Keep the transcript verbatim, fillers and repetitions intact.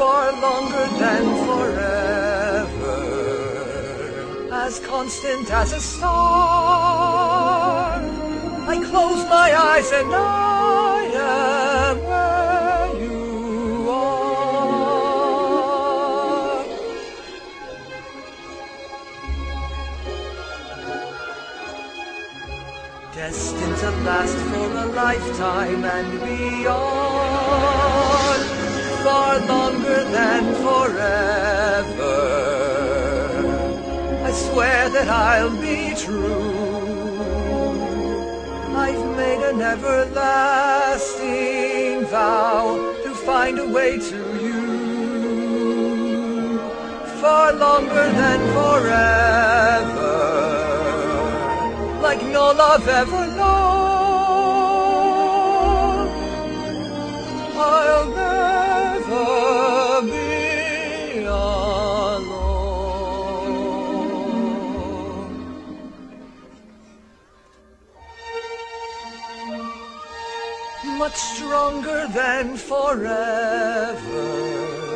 far longer than forever, as constant as a star. I close my eyes and I am where you are. Destined to last for a lifetime and beyond, far longer than forever. I swear that I'll be true. I've made an everlasting vow to find a way to you. Far longer than forever, like no love ever known. I'll never be alone. Much stronger than forever,